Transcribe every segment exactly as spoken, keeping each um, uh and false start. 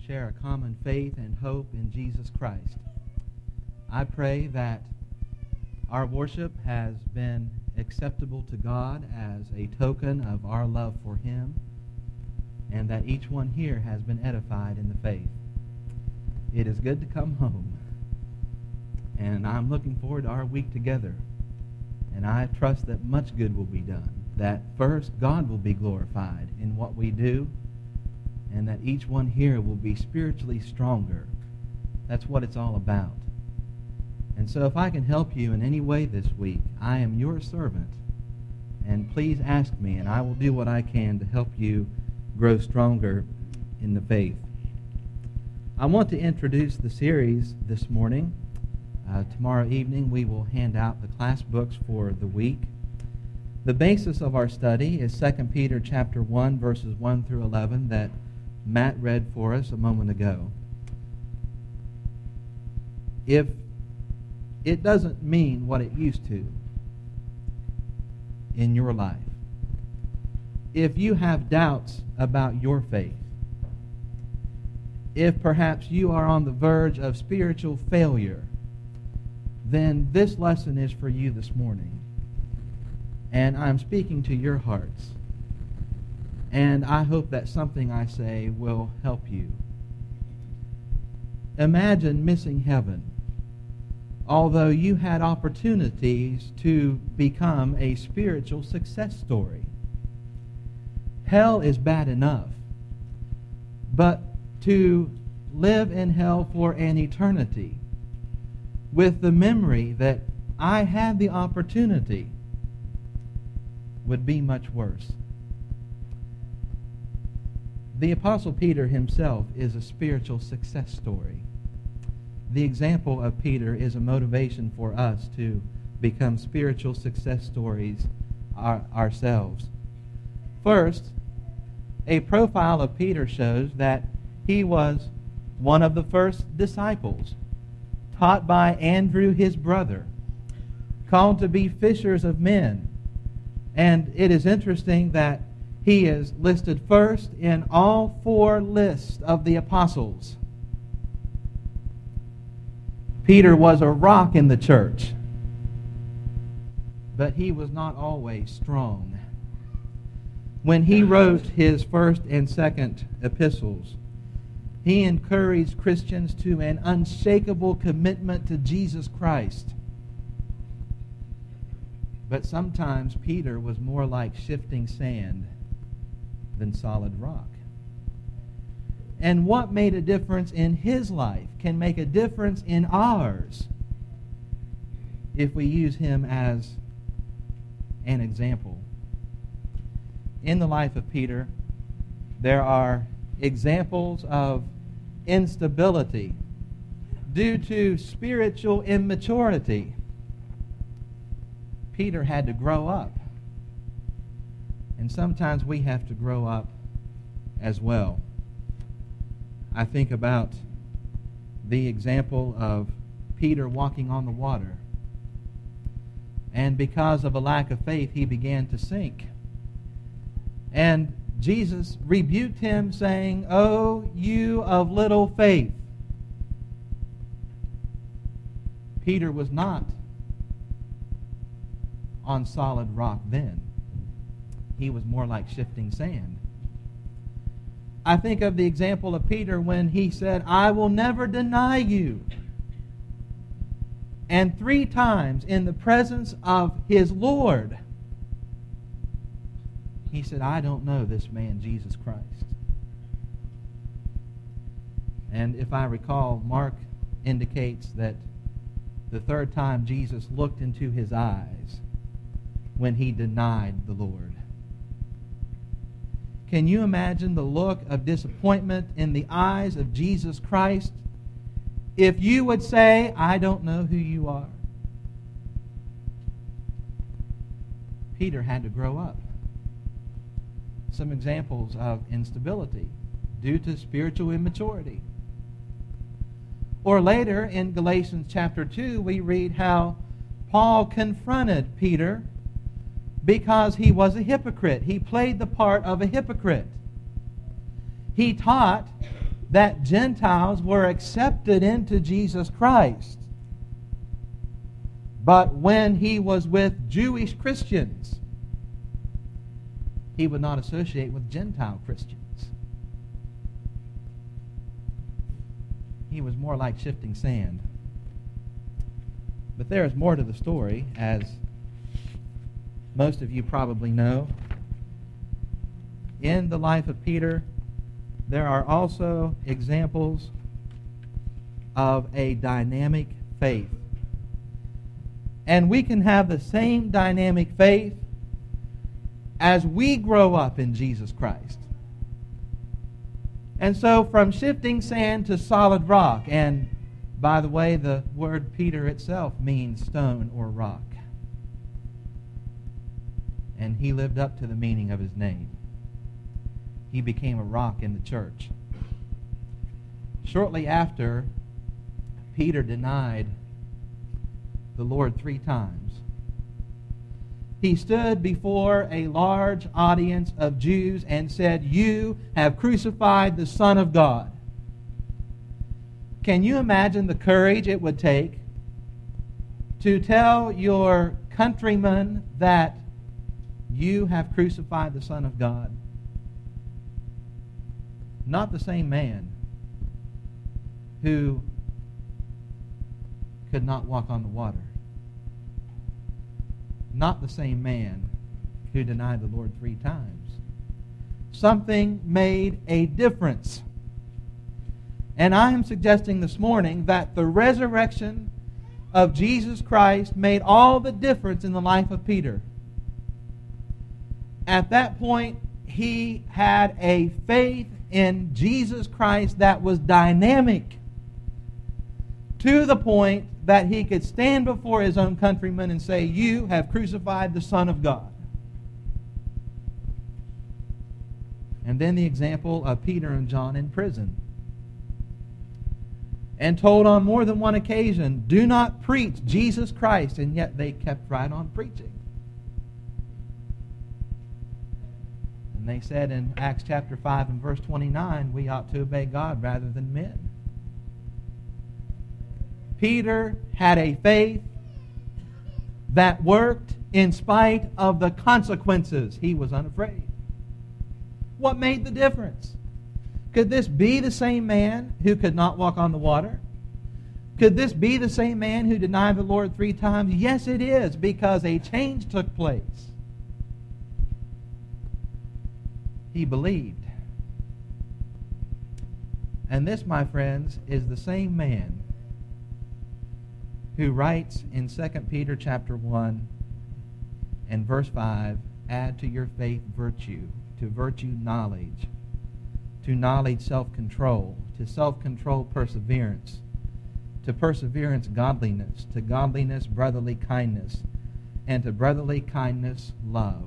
share a common faith and hope in Jesus Christ. I pray that our worship has been acceptable to God as a token of our love for Him, and that each one here has been edified in the faith. It is good to come home, and I'm looking forward to our week together, and I trust that much good will be done, that first God will be glorified in what we do, and that each one here will be spiritually stronger. That's what it's all about. And so if I can help you in any way this week, I am your servant, and please ask me, and I will do what I can to help you grow stronger in the faith. I want to introduce the series this morning. Uh, tomorrow evening we will hand out the class books for the week. The basis of our study is Second Peter chapter one, verses one through eleven that Matt read for us a moment ago. If it doesn't mean what it used to in your life, if you have doubts about your faith, if perhaps you are on the verge of spiritual failure, then this lesson is for you this morning. And I'm speaking to your hearts. And I hope that something I say will help you. Imagine missing heaven, although you had opportunities to become a spiritual success story. Hell is bad enough, but to live in hell for an eternity with the memory that I had the opportunity would be much worse. The Apostle Peter himself is a spiritual success story. The example of Peter is a motivation for us to become spiritual success stories our, ourselves. First, a profile of Peter shows that he was one of the first disciples, taught by Andrew, his brother, called to be fishers of men. And it is interesting that he is listed first in all four lists of the apostles. Peter was a rock in the church, but he was not always strong. When he wrote his first and second epistles, he encouraged Christians to an unshakable commitment to Jesus Christ. But sometimes Peter was more like shifting sand than solid rock. And what made a difference in his life can make a difference in ours if we use him as an example. In the life of Peter, there are examples of instability due to spiritual immaturity. Peter had to grow up. And sometimes we have to grow up as well. I think about the example of Peter walking on the water. And because of a lack of faith, he began to sink. And Jesus rebuked him, saying, "O you of little faith." Peter was not on solid rock then. He was more like shifting sand. I think of the example of Peter when he said, "I will never deny you." And three times in the presence of his Lord, he said, "I don't know this man, Jesus Christ." And if I recall, Mark indicates that the third time Jesus looked into his eyes when he denied the Lord. Can you imagine the look of disappointment in the eyes of Jesus Christ if you would say, "I don't know who you are"? Peter had to grow up. Some examples of instability due to spiritual immaturity. Or later in Galatians chapter two, we read how Paul confronted Peter because he was a hypocrite. He played the part of a hypocrite. He taught that Gentiles were accepted into Jesus Christ. But when he was with Jewish Christians, he would not associate with Gentile Christians. He was more like shifting sand. But there is more to the story, as most of you probably know. In the life of Peter, there are also examples of a dynamic faith. And we can have the same dynamic faith as we grow up in Jesus Christ. And so from shifting sand to solid rock, and by the way, the word Peter itself means stone or rock. And he lived up to the meaning of his name. He became a rock in the church. Shortly after, Peter denied the Lord three times. He stood before a large audience of Jews and said, "You have crucified the Son of God." Can you imagine the courage it would take to tell your countrymen that you have crucified the Son of God? Not the same man who could not walk on the water. Not the same man who denied the Lord three times. Something made a difference. And I am suggesting this morning that the resurrection of Jesus Christ made all the difference in the life of Peter. At that point, he had a faith in Jesus Christ that was dynamic, to the point that he could stand before his own countrymen and say, "You have crucified the Son of God." And then the example of Peter and John in prison. And told on more than one occasion, "Do not preach Jesus Christ," and yet they kept right on preaching. And they said in Acts chapter five and verse twenty-nine, we ought to obey God rather than men. Peter had a faith that worked in spite of the consequences. He was unafraid. What made the difference? Could this be the same man who could not walk on the water? Could this be the same man who denied the Lord three times? Yes, it is, because a change took place. He believed. And this, my friends, is the same man who writes in Second Peter chapter one and verse five, "Add to your faith virtue, to virtue knowledge, to knowledge self-control, to self-control perseverance, to perseverance godliness, to godliness brotherly kindness, and to brotherly kindness love."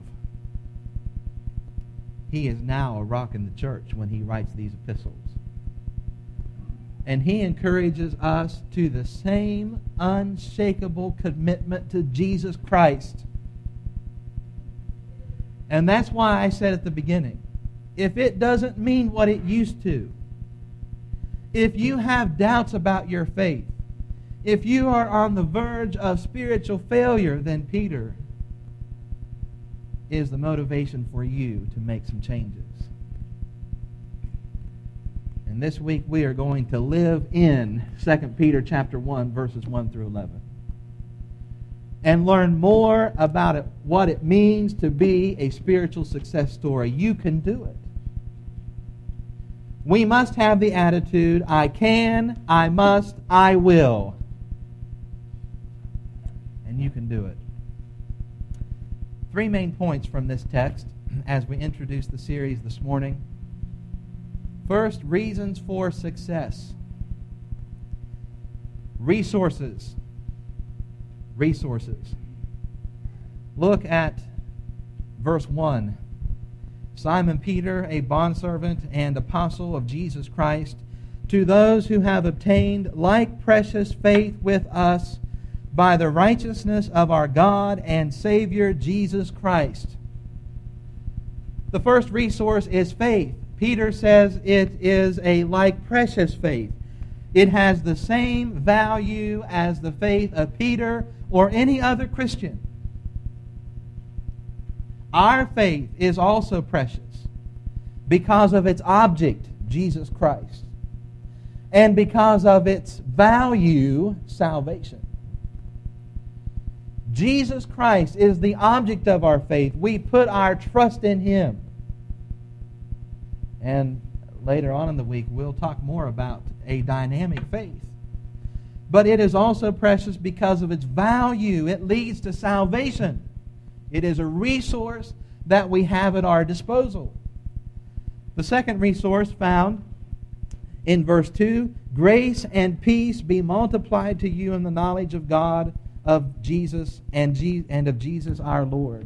He is now a rock in the church when he writes these epistles. And he encourages us to the same unshakable commitment to Jesus Christ. And that's why I said at the beginning, if it doesn't mean what it used to, if you have doubts about your faith, if you are on the verge of spiritual failure, then Peter is the motivation for you to make some changes. And this week we are going to live in Second Peter chapter one, verses one through eleven. And learn more about it, what it means to be a spiritual success story. You can do it. We must have the attitude, I can, I must, I will. And you can do it. Three main points from this text as we introduce the series this morning. First, reasons for success. Resources. Resources. Look at verse one. Simon Peter, a bondservant and apostle of Jesus Christ, to those who have obtained like precious faith with us by the righteousness of our God and Savior Jesus Christ. The first resource is faith. Peter says it is a like precious faith. It has the same value as the faith of Peter or any other Christian. Our faith is also precious because of its object, Jesus Christ, and because of its value, salvation. Jesus Christ is the object of our faith. We put our trust in Him. And later on in the week, we'll talk more about a dynamic faith. But it is also precious because of its value. It leads to salvation. It is a resource that we have at our disposal. The second resource found in verse two, grace and peace be multiplied to you in the knowledge of God, of Jesus, and, Je- and of Jesus our Lord.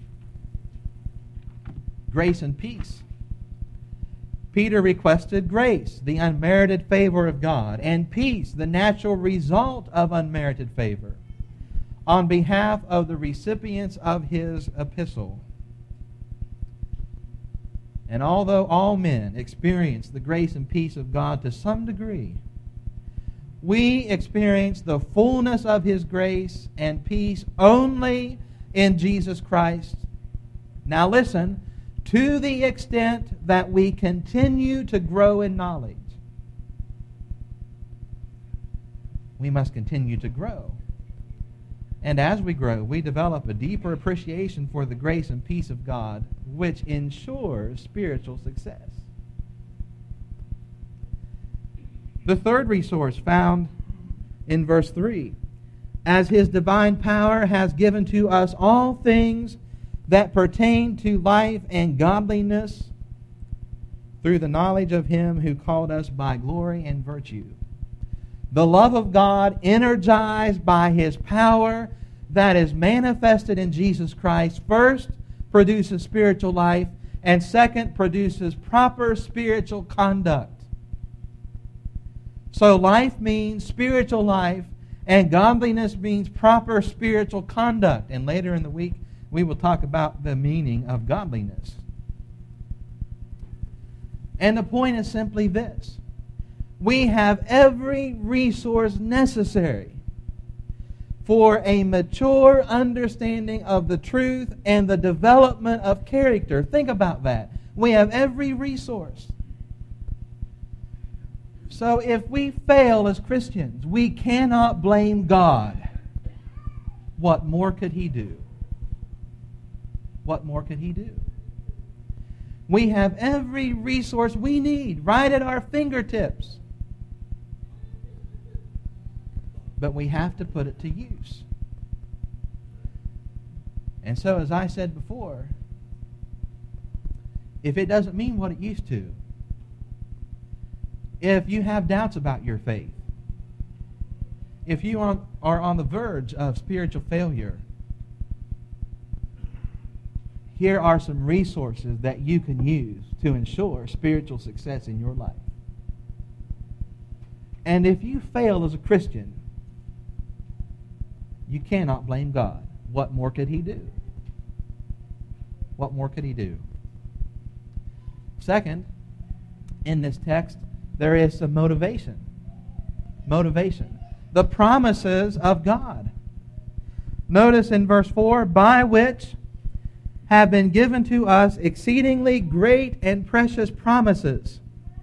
Grace and peace. Peter requested grace, the unmerited favor of God, and peace, the natural result of unmerited favor, on behalf of the recipients of his epistle. And although all men experience the grace and peace of God to some degree, we experience the fullness of His grace and peace only in Jesus Christ. Now listen, to the extent that we continue to grow in knowledge. We must continue to grow. And as we grow, we develop a deeper appreciation for the grace and peace of God, which ensures spiritual success. The third resource found in verse three, as His divine power has given to us all things that pertain to life and godliness through the knowledge of Him who called us by glory and virtue. The love of God, energized by His power that is manifested in Jesus Christ, first produces spiritual life, and second produces proper spiritual conduct. So life means spiritual life, and godliness means proper spiritual conduct. And later in the week, we will talk about the meaning of godliness. And the point is simply this. We have every resource necessary for a mature understanding of the truth and the development of character. Think about that. We have every resource. So if we fail as Christians, we cannot blame God. What more could He do? What more could He do? We have every resource we need right at our fingertips. But we have to put it to use. And so, as I said before, if it doesn't mean what it used to, if you have doubts about your faith, if you are on the verge of spiritual failure, here are some resources that you can use to ensure spiritual success in your life. And if you fail as a Christian, you cannot blame God. What more could He do? What more could He do? Second, in this text, there is some motivation. Motivation. The promises of God. Notice in verse four, by which have been given to us exceedingly great and precious promises,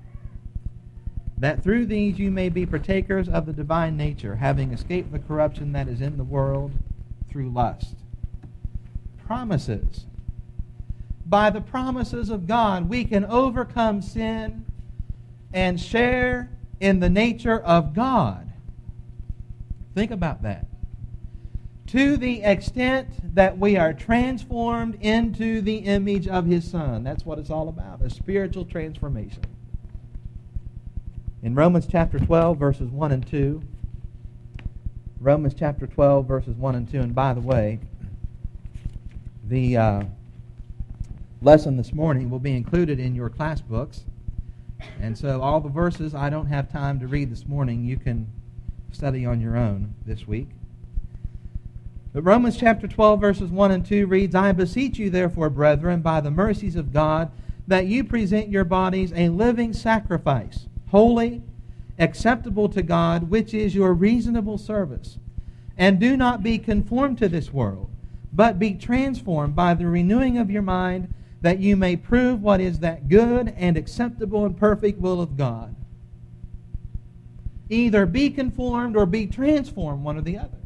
that through these you may be partakers of the divine nature, having escaped the corruption that is in the world through lust. Promises. By the promises of God, we can overcome sin and share in the nature of God. Think about that. To the extent that we are transformed into the image of His Son. That's what it's all about, a spiritual transformation. In Romans chapter twelve, verses one and two, Romans chapter twelve, verses one and two, and by the way, the uh, lesson this morning will be included in your class books. And so all the verses I don't have time to read this morning, you can study on your own this week. But Romans chapter twelve, verses one and two reads, I beseech you therefore, brethren, by the mercies of God, that you present your bodies a living sacrifice, holy, acceptable to God, which is your reasonable service. And do not be conformed to this world, but be transformed by the renewing of your mind, that you may prove what is that good and acceptable and perfect will of God. Either be conformed or be transformed, one or the other.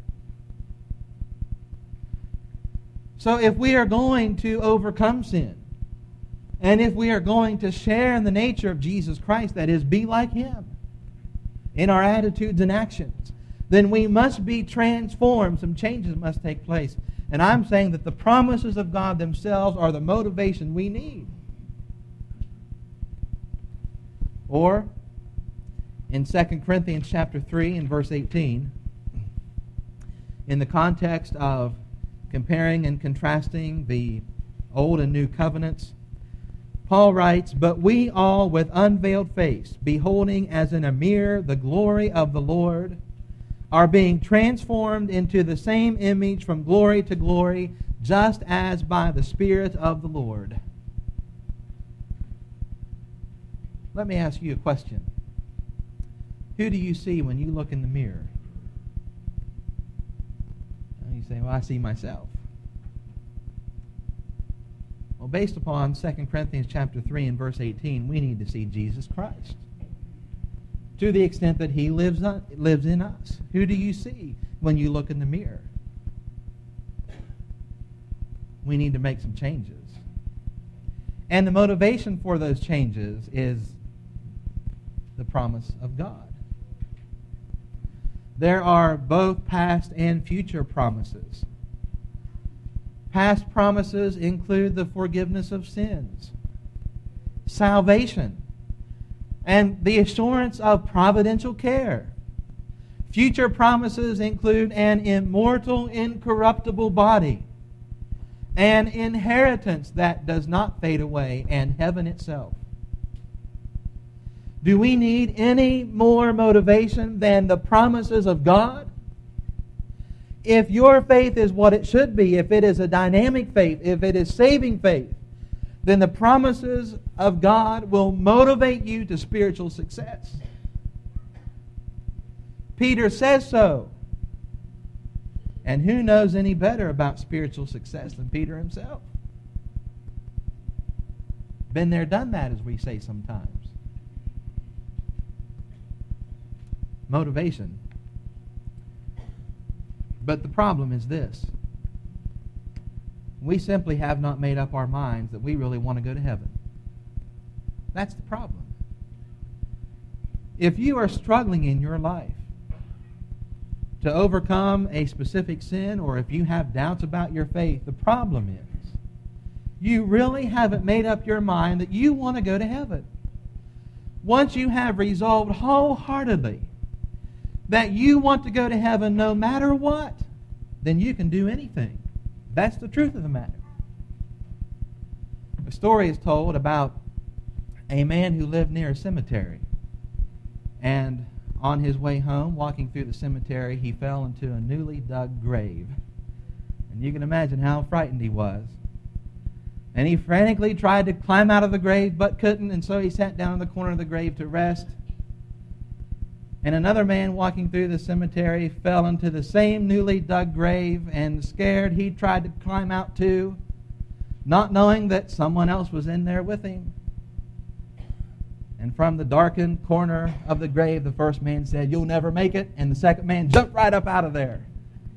So if we are going to overcome sin, and if we are going to share in the nature of Jesus Christ, that is, be like Him in our attitudes and actions, then we must be transformed. Some changes must take place. And I'm saying that the promises of God themselves are the motivation we need. Or, in Second Corinthians chapter three and verse eighteen, in the context of comparing and contrasting the Old and New Covenants, Paul writes, "But we all with unveiled face, beholding as in a mirror the glory of the Lord, are being transformed into the same image from glory to glory, just as by the Spirit of the Lord." Let me ask you a question. Who do you see when you look in the mirror? And you say, well, I see myself. Well, based upon Second Corinthians chapter three and verse eighteen, we need to see Jesus Christ to the extent that He lives on, lives in us. Who do you see when you look in the mirror? We need to make some changes. And the motivation for those changes is the promise of God. There are both past and future promises. Past promises include the forgiveness of sins, salvation, and the assurance of providential care. Future promises include an immortal, incorruptible body, an inheritance that does not fade away, and heaven itself. Do we need any more motivation than the promises of God? If your faith is what it should be, if it is a dynamic faith, if it is saving faith, then the promises of God will motivate you to spiritual success. Peter says so. And who knows any better about spiritual success than Peter himself? Been there, done that, as we say sometimes. Motivation. But the problem is this. We simply have not made up our minds that we really want to go to heaven. That's the problem. If you are struggling in your life to overcome a specific sin, or if you have doubts about your faith, the problem is you really haven't made up your mind that you want to go to heaven. Once you have resolved wholeheartedly that you want to go to heaven no matter what, then you can do anything. That's the truth of the matter. A story is told about a man who lived near a cemetery. And on his way home, walking through the cemetery, he fell into a newly dug grave. And you can imagine how frightened he was. And he frantically tried to climb out of the grave, but couldn't, and so he sat down in the corner of the grave to rest. And another man walking through the cemetery fell into the same newly dug grave, and scared, he tried to climb out too, not knowing that someone else was in there with him. And from the darkened corner of the grave, the first man said, "You'll never make it," and the second man jumped right up out of there.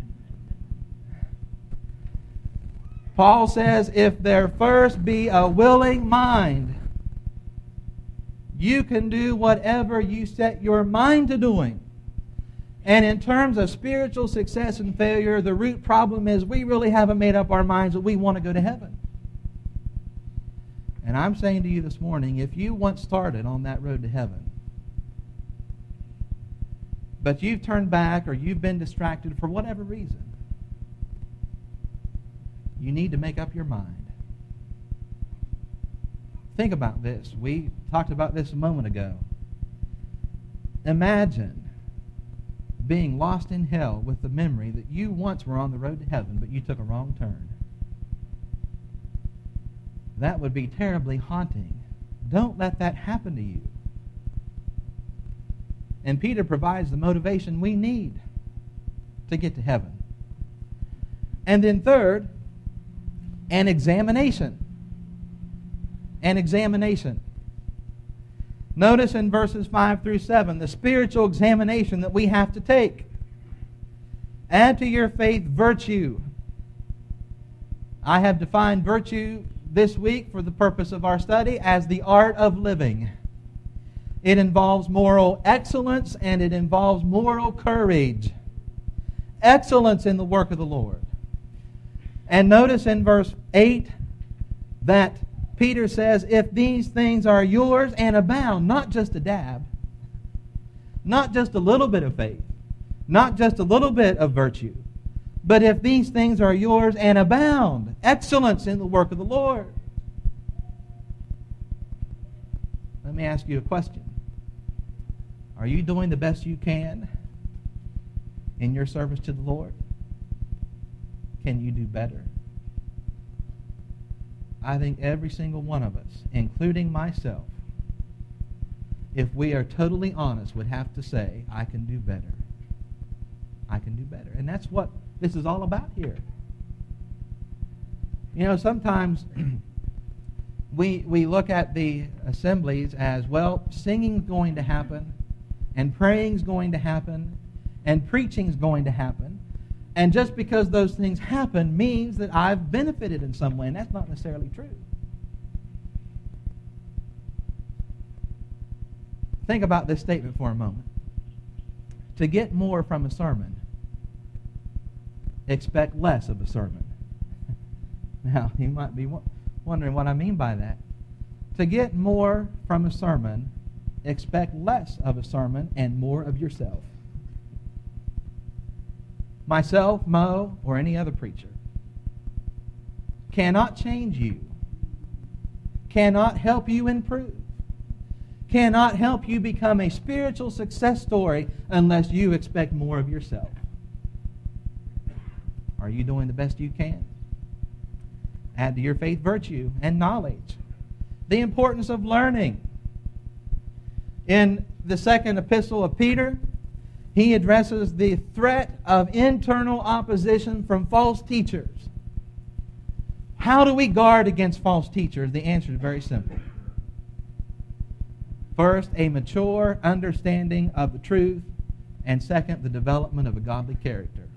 Paul says, if there first be a willing mind, you can do whatever you set your mind to doing. And in terms of spiritual success and failure, the root problem is we really haven't made up our minds that we want to go to heaven. And I'm saying to you this morning, if you once started on that road to heaven, but you've turned back or you've been distracted for whatever reason, you need to make up your mind. Think about this. We talked about this a moment ago. Imagine being lost in hell with the memory that you once were on the road to heaven, but you took a wrong turn. That would be terribly haunting. Don't let that happen to you. And Peter provides the motivation we need to get to heaven. And then third, an examination. An examination. Notice in verses five through seven, the spiritual examination that we have to take. Add to your faith virtue. I have defined virtue this week for the purpose of our study as the art of living. It involves moral excellence and it involves moral courage. Excellence in the work of the Lord. And notice in verse eight that Peter says, if these things are yours and abound, not just a dab, not just a little bit of faith, not just a little bit of virtue, but if these things are yours and abound, excellence in the work of the Lord. Let me ask you a question. Are you doing the best you can in your service to the Lord? Can you do better? I think every single one of us, including myself, if we are totally honest, would have to say, I can do better. I can do better. And that's what this is all about here. You know, sometimes we we look at the assemblies as, well, singing's going to happen, and praying's going to happen, and preaching's going to happen. And just because those things happen means that I've benefited in some way, and that's not necessarily true. Think about this statement for a moment. To get more from a sermon, expect less of a sermon. Now, you might be wondering what I mean by that. To get more from a sermon, expect less of a sermon and more of yourself. Myself, Mo, or any other preacher cannot change you, cannot help you improve, cannot help you become a spiritual success story unless you expect more of yourself. Are you doing the best you can? Add to your faith virtue and knowledge. The importance of learning. In the second epistle of Peter, he addresses the threat of internal opposition from false teachers. How do we guard against false teachers? The answer is very simple. First, a mature understanding of the truth, and second, the development of a godly character.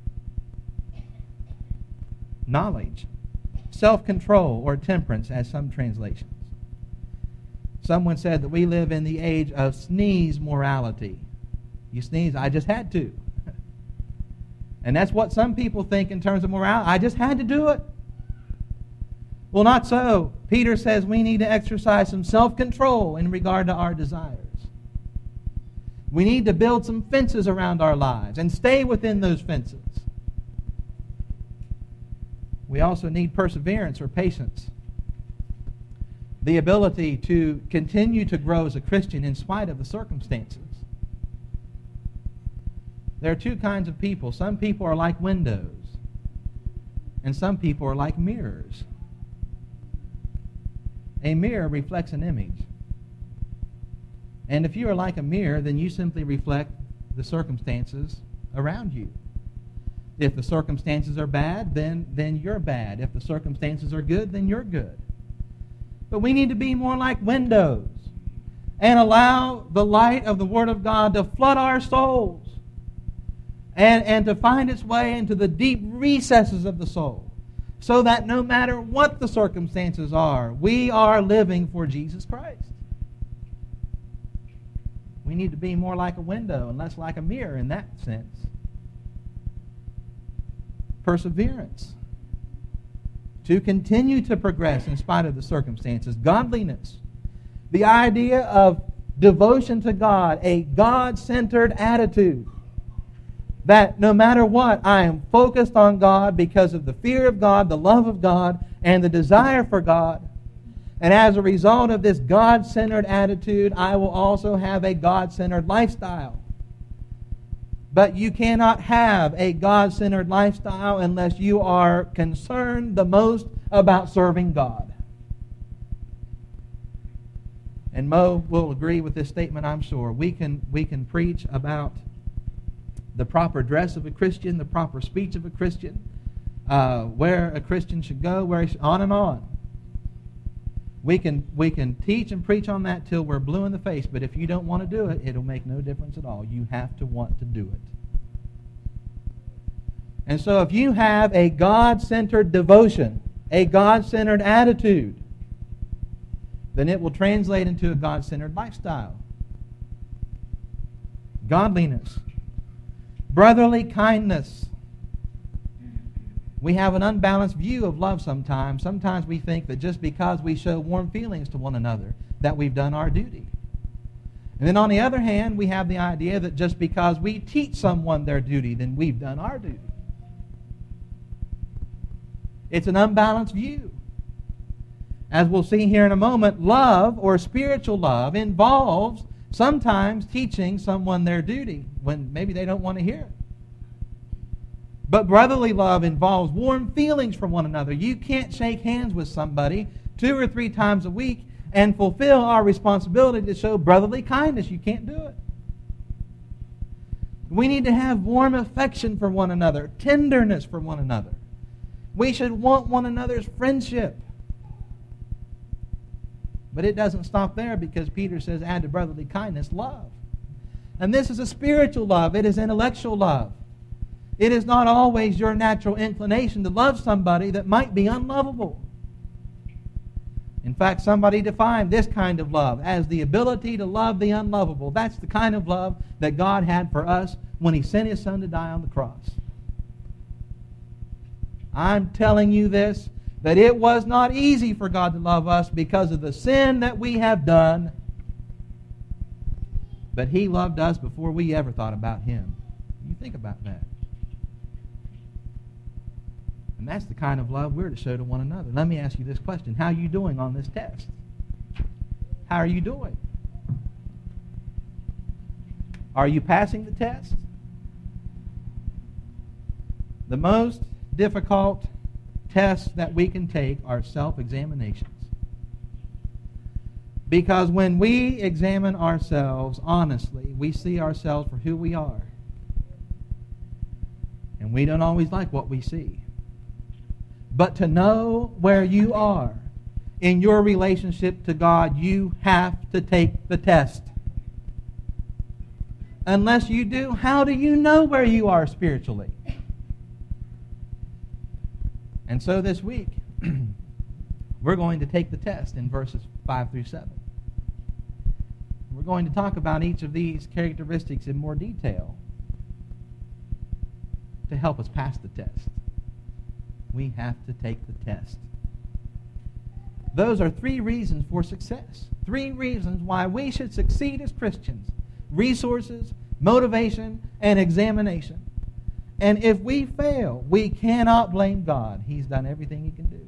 Knowledge, self-control, or temperance, as some translations. Someone said that we live in the age of sneeze morality. You sneeze, I just had to. And that's what some people think in terms of morality. I just had to do it. Well, not so. Peter says we need to exercise some self-control in regard to our desires. We need to build some fences around our lives and stay within those fences. We also need perseverance or patience. The ability to continue to grow as a Christian in spite of the circumstances. There are two kinds of people. Some people are like windows, and some people are like mirrors. A mirror reflects an image. And if you are like a mirror, then you simply reflect the circumstances around you. If the circumstances are bad, then, then you're bad. If the circumstances are good, then you're good. But we need to be more like windows and allow the light of the Word of God to flood our souls and, and to find its way into the deep recesses of the soul, so that no matter what the circumstances are, we are living for Jesus Christ. We need to be more like a window and less like a mirror in that sense. Perseverance. To continue to progress in spite of the circumstances. Godliness. The idea of devotion to God, a God-centered attitude. That no matter what, I am focused on God because of the fear of God, the love of God, and the desire for God. And as a result of this God-centered attitude, I will also have a God-centered lifestyle. But you cannot have a God-centered lifestyle unless you are concerned the most about serving God. And Mo will agree with this statement, I'm sure. We can, we can preach about the proper dress of a Christian, the proper speech of a Christian, uh, where a Christian should go, where he should, on and on. We can, we can teach and preach on that till we're blue in the face, but if you don't want to do it, it'll make no difference at all. You have to want to do it. And so if you have a God-centered devotion, a God-centered attitude, then it will translate into a God-centered lifestyle. Godliness. Brotherly kindness. We have an unbalanced view of love sometimes. Sometimes we think that just because we show warm feelings to one another, that we've done our duty. And then on the other hand, we have the idea that just because we teach someone their duty, then we've done our duty. It's an unbalanced view. As we'll see here in a moment, love or spiritual love involves sometimes teaching someone their duty when maybe they don't want to hear it. But brotherly love involves warm feelings for one another. You can't shake hands with somebody two or three times a week and fulfill our responsibility to show brotherly kindness. You can't do it. We need to have warm affection for one another, tenderness for one another. We should want one another's friendship. But it doesn't stop there, because Peter says, add to brotherly kindness love. And this is a spiritual love. It is intellectual love. It is not always your natural inclination to love somebody that might be unlovable. In fact, somebody defined this kind of love as the ability to love the unlovable. That's the kind of love that God had for us when He sent His Son to die on the cross. I'm telling you this, that it was not easy for God to love us because of the sin that we have done. But He loved us before we ever thought about Him. You think about that. And that's the kind of love we're to show to one another. Let me ask you this question. How are you doing on this test? How are you doing? Are you passing the test? The most difficult tests that we can take are self-examinations. Because when we examine ourselves honestly, we see ourselves for who we are. And we don't always like what we see. But to know where you are in your relationship to God, you have to take the test. Unless you do, how do you know where you are spiritually? And so this week, we're going to take the test in verses five through seven. We're going to talk about each of these characteristics in more detail to help us pass the test. We have to take the test. Those are three reasons for success. Three reasons why we should succeed as Christians. Resources, motivation, and examination. And if we fail, we cannot blame God. He's done everything He can do.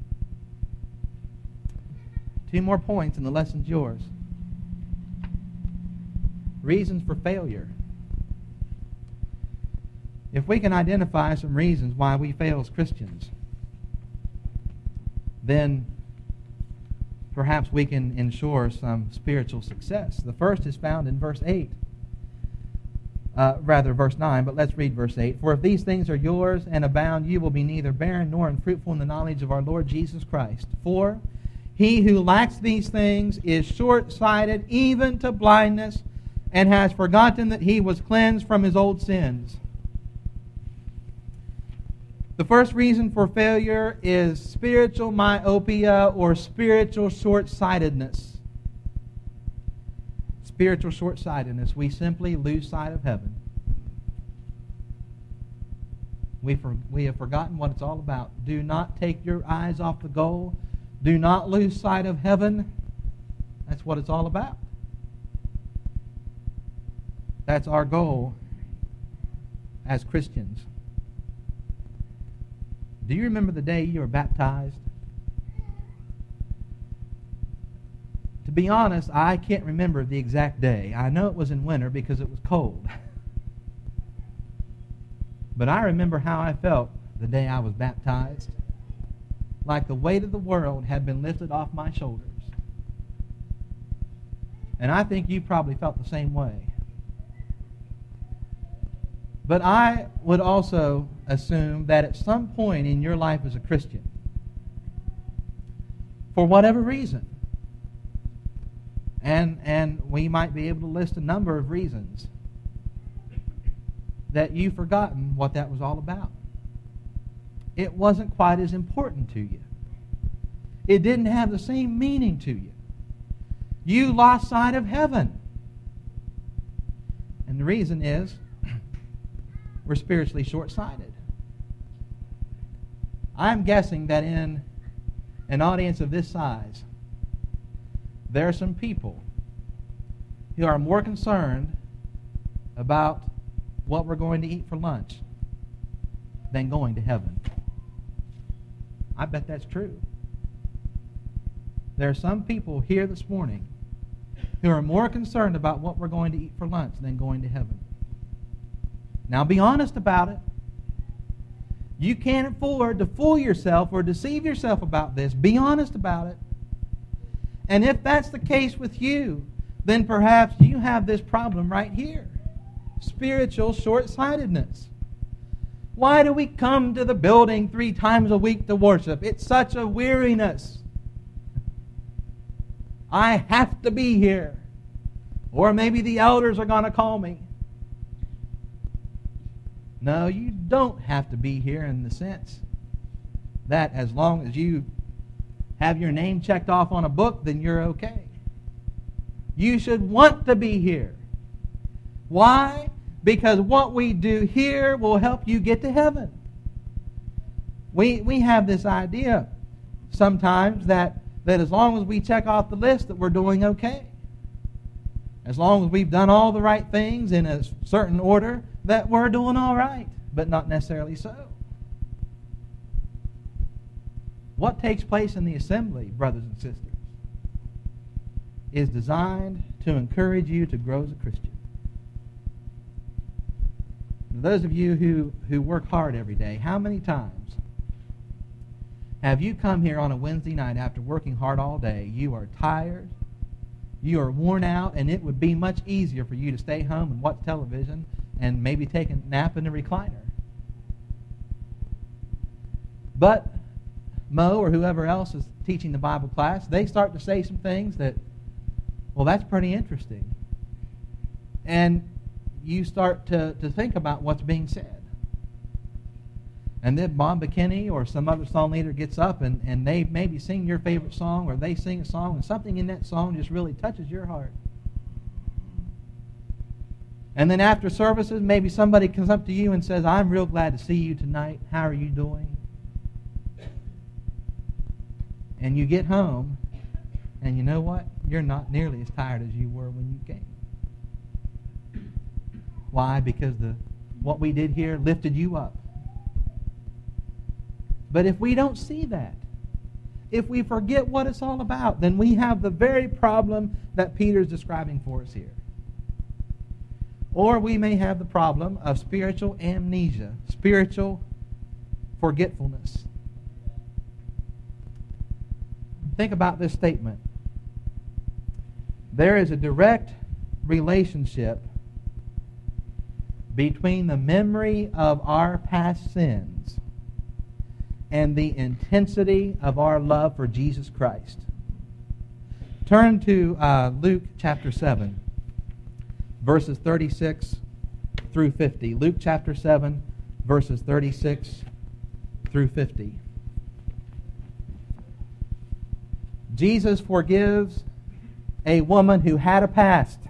Two more points and the lesson's yours. Reasons for failure. If we can identify some reasons why we fail as Christians, then perhaps we can ensure some spiritual success. The first is found in verse eight. Uh, rather, verse nine, but let's read verse eight. For if these things are yours and abound, you will be neither barren nor unfruitful in the knowledge of our Lord Jesus Christ. For he who lacks these things is short-sighted even to blindness, and has forgotten that he was cleansed from his old sins. The first reason for failure is spiritual myopia or spiritual short-sightedness. Spiritual short-sightedness. We simply lose sight of heaven. We, for, we have forgotten what it's all about. Do not take your eyes off the goal. Do not lose sight of heaven. That's what it's all about. That's our goal as Christians. Do you remember the day you were baptized? To be honest, I can't remember the exact day. I know it was in winter because it was cold. But I remember how I felt the day I was baptized. Like the weight of the world had been lifted off my shoulders. And I think you probably felt the same way. But I would also assume that at some point in your life as a Christian, for whatever reason, and, and we might be able to list a number of reasons, that you've forgotten what that was all about. It wasn't quite as important to you. It didn't have the same meaning to you. You lost sight of heaven. And the reason is, we're spiritually short-sighted. I'm guessing that in an audience of this size, there are some people who are more concerned about what we're going to eat for lunch than going to heaven. I bet that's true. There are some people here this morning who are more concerned about what we're going to eat for lunch than going to heaven. Now be honest about it. You can't afford to fool yourself or deceive yourself about this. Be honest about it. And if that's the case with you, then perhaps you have this problem right here. Spiritual short-sightedness. Why do we come to the building three times a week to worship? It's such a weariness. I have to be here. Or maybe the elders are going to call me. No, you don't have to be here in the sense that as long as you have your name checked off on a book, then you're okay. You should want to be here. Why? Because what we do here will help you get to heaven. We we have this idea sometimes that, that as long as we check off the list that we're doing okay. As long as we've done all the right things in a certain order, that we're doing all right, but not necessarily so. What takes place in the assembly, brothers and sisters, is designed to encourage you to grow as a Christian. Those of you who, who work hard every day, how many times have you come here on a Wednesday night after working hard all day? You are tired, you are worn out, and it would be much easier for you to stay home and watch television and maybe take a nap in the recliner. But Mo or whoever else is teaching the Bible class, they start to say some things that, well, that's pretty interesting. And you start to, to think about what's being said. And then Bob McKinney or some other song leader gets up and, and they maybe sing your favorite song, or they sing a song and something in that song just really touches your heart. And then after services, maybe somebody comes up to you and says, I'm real glad to see you tonight. How are you doing? And you get home, and you know what? You're not nearly as tired as you were when you came. Why? Because the what we did here lifted you up. But if we don't see that, if we forget what it's all about, then we have the very problem that Peter's describing for us here. Or we may have the problem of spiritual amnesia, spiritual forgetfulness. Think about this statement. There is a direct relationship between the memory of our past sins and the intensity of our love for Jesus Christ. Turn to uh, Luke chapter seven, verses thirty-six through fifty. Luke chapter seven, verses thirty-six through fifty. Jesus forgives a woman who had a past.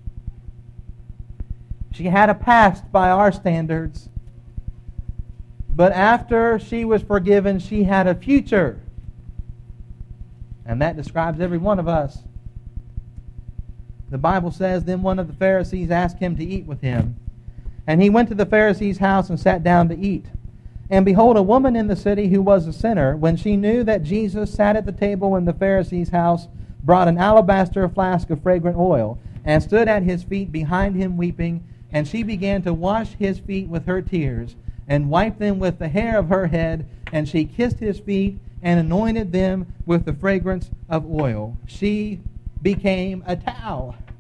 She had a past by our standards. But after she was forgiven, she had a future. And that describes every one of us. The Bible says, then one of the Pharisees asked him to eat with him. And he went to the Pharisee's house and sat down to eat. And behold, a woman in the city who was a sinner, when she knew that Jesus sat at the table in the Pharisee's house, brought an alabaster flask of fragrant oil, and stood at his feet behind him weeping. And she began to wash his feet with her tears, and wiped them with the hair of her head, and she kissed his feet, and anointed them with the fragrance of oil. She became a towel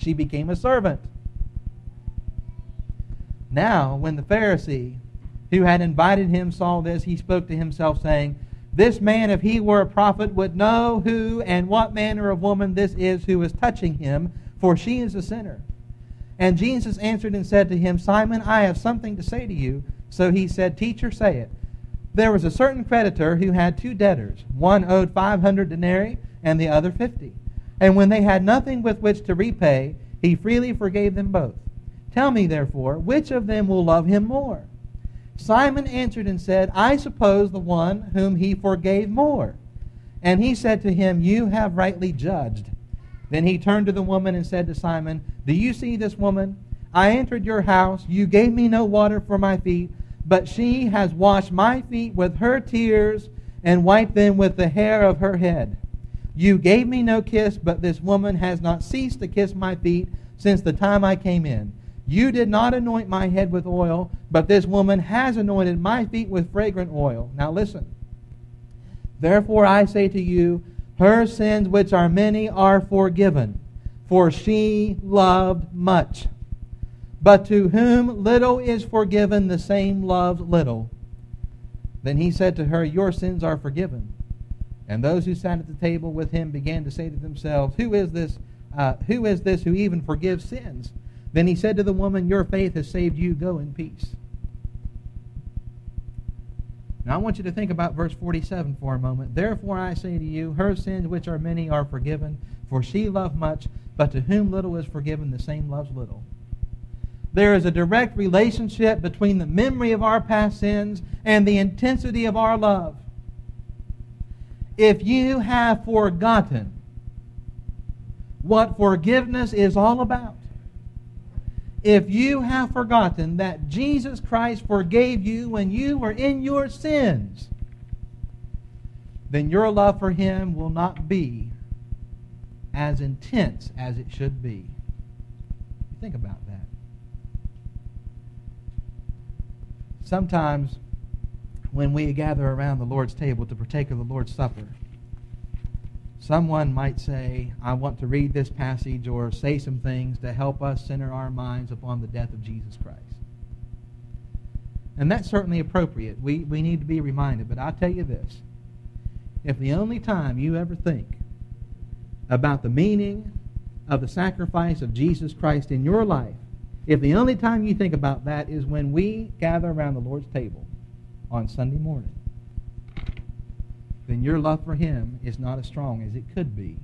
She became a servant. Now, when the Pharisee who had invited him saw this, he spoke to himself, saying, This man, if he were a prophet, would know who and what manner of woman this is who is touching him, for she is a sinner. And Jesus answered and said to him, Simon, I have something to say to you. So he said, Teacher, say it. There was a certain creditor who had two debtors. One owed five hundred denarii, and the other fifty. And when they had nothing with which to repay, he freely forgave them both. Tell me, therefore, which of them will love him more? Simon answered and said, I suppose the one whom he forgave more. And he said to him, You have rightly judged. Then he turned to the woman and said to Simon, Do you see this woman? I entered your house. You gave me no water for my feet, but she has washed my feet with her tears and wiped them with the hair of her head. You gave me no kiss, but this woman has not ceased to kiss my feet since the time I came in. You did not anoint my head with oil, but this woman has anointed my feet with fragrant oil. Now listen. Therefore I say to you, her sins, which are many, are forgiven, for she loved much. But to whom little is forgiven, the same loves little. Then he said to her, Your sins are forgiven. And those who sat at the table with him began to say to themselves, Who is this, uh, who is this who even forgives sins? Then he said to the woman, Your faith has saved you. Go in peace. Now I want you to think about verse forty-seven for a moment. Therefore I say to you, her sins, which are many, are forgiven, for she loved much, but to whom little is forgiven, the same loves little. There is a direct relationship between the memory of our past sins and the intensity of our love. If you have forgotten what forgiveness is all about, if you have forgotten that Jesus Christ forgave you when you were in your sins, then your love for Him will not be as intense as it should be. Think about that. Sometimes when we gather around the Lord's table to partake of the Lord's Supper, someone might say, I want to read this passage or say some things to help us center our minds upon the death of Jesus Christ. And that's certainly appropriate. We, we need to be reminded. But I'll tell you this. If the only time you ever think about the meaning of the sacrifice of Jesus Christ in your life, if the only time you think about that is when we gather around the Lord's table on Sunday morning, then your love for Him is not as strong as it could be.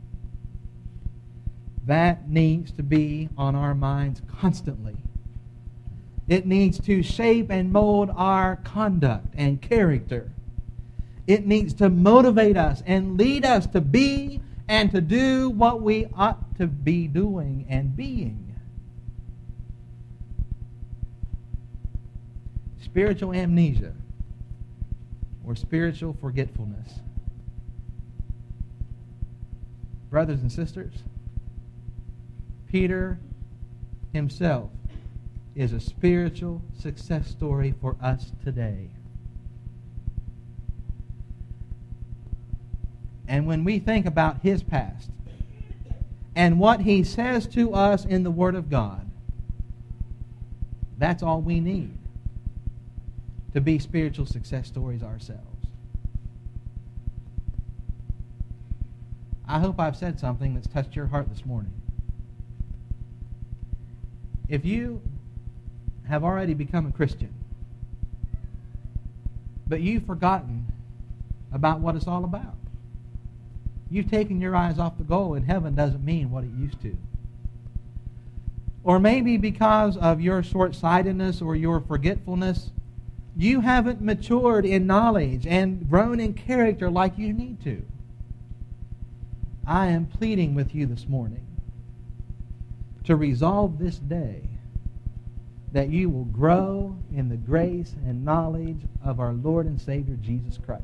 That needs to be on our minds constantly. It needs to shape and mold our conduct and character. It needs to motivate us and lead us to be and to do what we ought to be doing and being. Spiritual amnesia, or spiritual forgetfulness. Brothers and sisters, Peter himself is a spiritual success story for us today. And when we think about his past and what he says to us in the Word of God, that's all we need to be spiritual success stories ourselves. I hope I've said something that's touched your heart this morning. If you have already become a Christian, but you've forgotten about what it's all about, you've taken your eyes off the goal, and heaven doesn't mean what it used to. Or maybe because of your short-sightedness or your forgetfulness, you haven't matured in knowledge and grown in character like you need to. I am pleading with you this morning to resolve this day that you will grow in the grace and knowledge of our Lord and Savior Jesus Christ.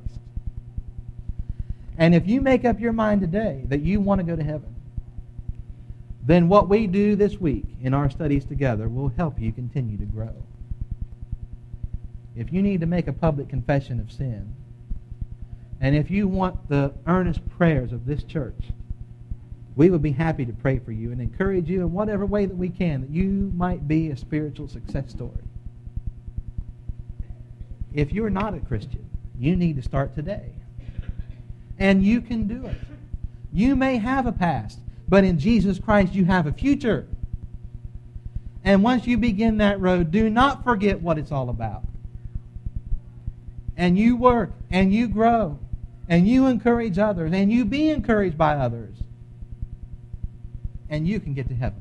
And if you make up your mind today that you want to go to heaven, then what we do this week in our studies together will help you continue to grow. If you need to make a public confession of sin, and if you want the earnest prayers of this church we would be happy to pray for you and encourage you in whatever way that we can, that you might be a spiritual success story. If you're not a Christian, you need to start today. And you can do it. You may have a past, but in Jesus Christ you have a future. And once you begin that road, do not forget what it's all about. And you work, and you grow, and you encourage others, and you be encouraged by others. And you can get to heaven.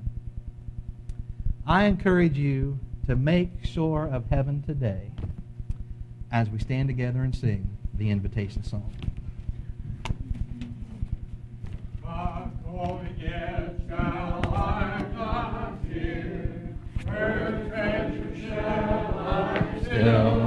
I encourage you to make sure of heaven today as we stand together and sing the invitation song. But oh, yet shall I not fear, her treasure shall I still